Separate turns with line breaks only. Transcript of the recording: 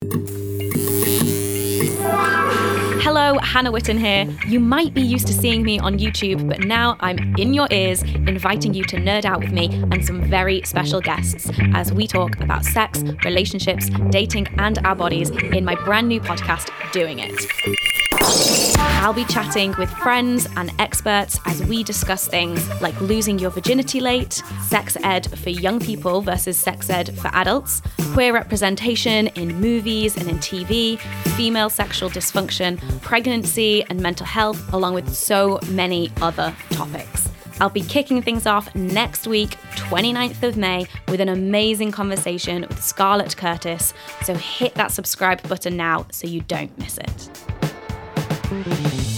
Hello, Hannah Witten here. You might be used to seeing me on YouTube, but now I'm in your ears, inviting you to nerd out with me and some very special guests as we talk about sex, relationships, dating, and our bodies in my brand new podcast, Doing It. I'll be chatting with friends and experts as we discuss things like losing your virginity late, sex ed for young people versus sex ed for adults, queer representation in movies and in TV, female sexual dysfunction, pregnancy and mental health, along with so many other topics. I'll be kicking things off next week, 29th of May, with an amazing conversation with Scarlett Curtis, so hit that subscribe button now so you don't miss it.